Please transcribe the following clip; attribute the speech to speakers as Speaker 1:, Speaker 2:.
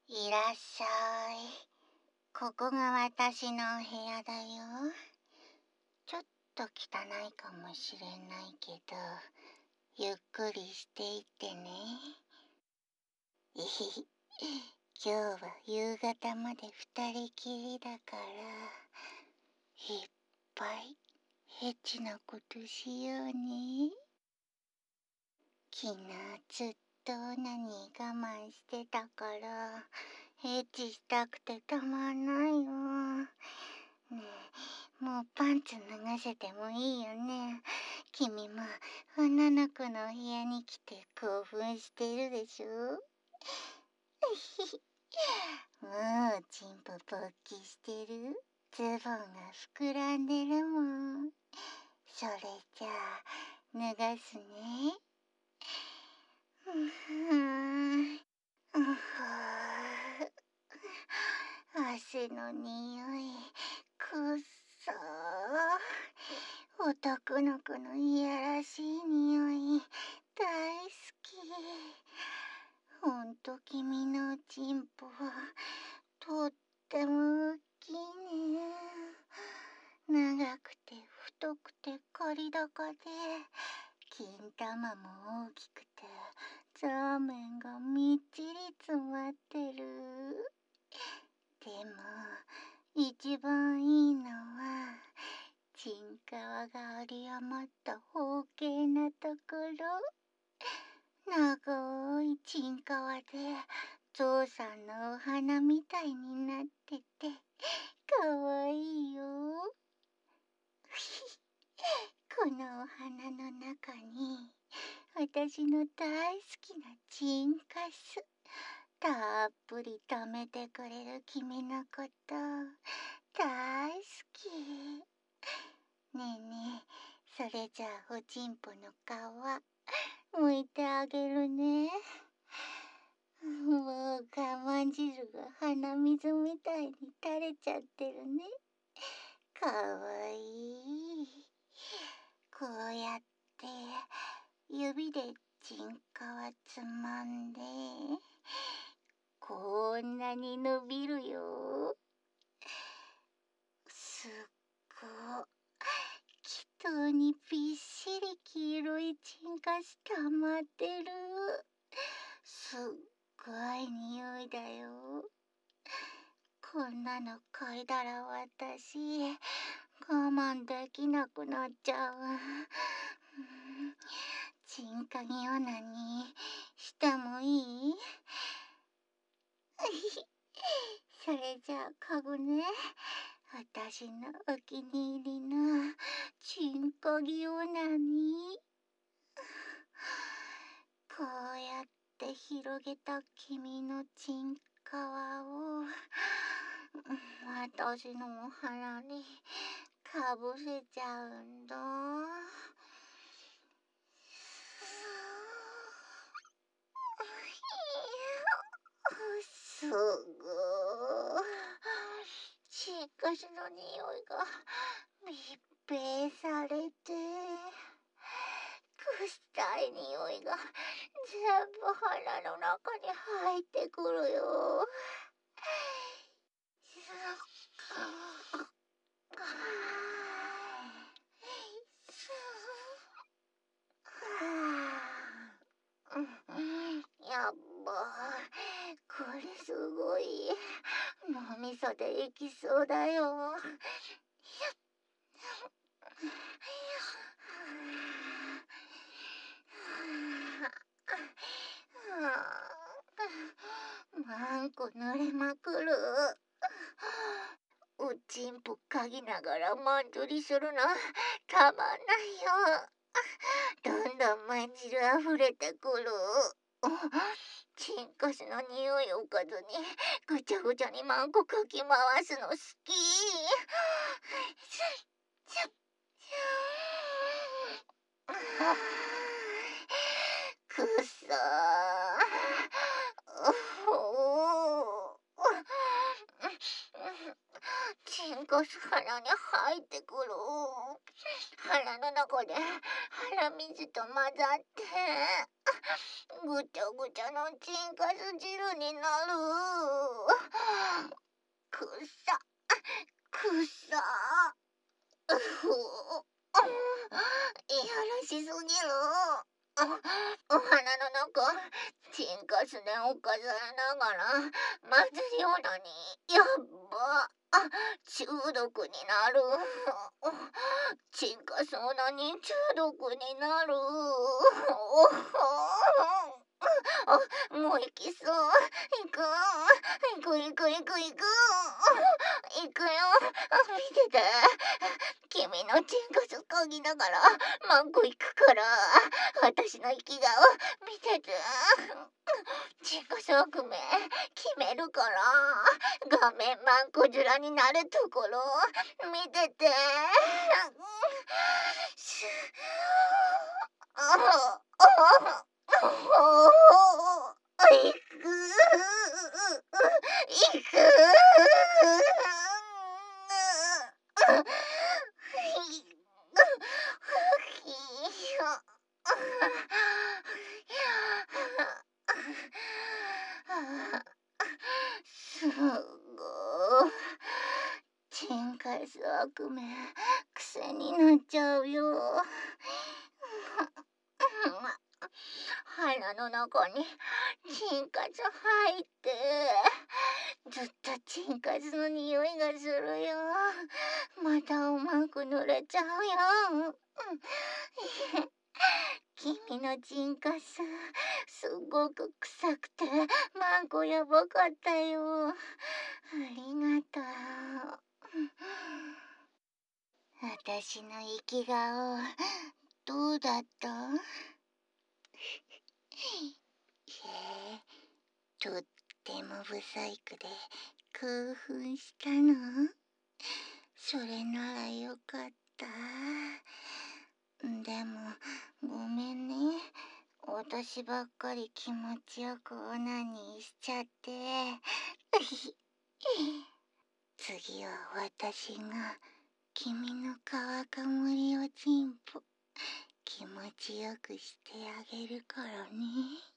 Speaker 1: いらっしゃい。ここが私のお部屋だよ。ちょっと汚いかもしれないけど、ゆっくりしていってね。いひひ、今日は夕方まで二人きりだから、いっぱいエッチなことしようね。昨日ずっとオナニー我慢してたから、エッチしたくてたまんないよ。ねえ、もうパンツ脱がせてもいいよね。君も女の子のお部屋に来て興奮してるでしょ。もうチンポ勃起してる。ズボンが膨らんでるもん。それじゃあ脱がすね。汗の匂い、くっそー。男の子のいやらしい匂い、大好き。ほんと君のチンポはとっても大きいね。長くて太くて刈り高で、金玉も大きくて、ザーメンがみっちり詰まってる。でも、一番いいのは、チンカワが有り余った方形なところ。長いチンカワで、ゾウさんのお花みたいになってて、かわいいよ。このお花の中に、私の大好きなチンカス。たっぷり貯めてくれる君のこと、大好き。ねえねえ、それじゃあおちんぽの皮、むいてあげるね。もう我慢汁が鼻水みたいに垂れちゃってるね。かわいい。こうやって指でチンカワつまんで、こんなに伸びるよ。すっご。祈祷にびっしり黄色いチンカス溜まってる。すっごい匂いだよ。こんなの嗅いだら私、我慢できなくなっちゃう。チンカギオナにしてもいい？それじゃあ嗅ぐね。私のお気に入りのチンカギオナに。こうやって広げた君のチンカワを私のお腹にかぶせちゃうんだ。すごい。チンカスの匂いが密閉されて、臭い匂いが全部鼻の中に入ってくるよ。やっば、これすごい。脳みそでいきそうだよ。マンコ濡れまくる。おちんぽ嗅ぎながらマントリするのたまんないよ。どんどんまんじるあふれてくる。チンカスの匂いをかずにぐちゃぐちゃにマンコかき回すの好き。くっそー。チンコがす鼻に入ってくる。鼻の中で鼻水と混ざってぐちゃぐちゃのチンカス汁になる。くさくさ。うふいやらしすぎる。お花の中、チンカスで侵されながら混ぜるようなに、やっば。中毒になる。チンカスオナに中毒になる。もう行きそう。行く。行く行く行く行く。行くよ。見てて。君のチンカス嗅ぎながらマンコ行くから、私の生き顔見てて。チンカス悪名決めるから、画面マンコ面になるところ見てて。行く。行く。すごい。チンカス悪名癖になっちゃうよ。鼻の中にチンカス入ってずっとチンカスの匂いがするよ。またうまく濡れちゃうよ。君のチンカスすごく臭くてマンコやばかったよ。ありがとう。私の生き顔どうだった？とっても不細工で興奮したの？それならよかった。でもごめんね。私ばっかり気持ちよくオナニーしちゃって。次は私が君の川かむりをチンポ気持ちよくしてあげるからね。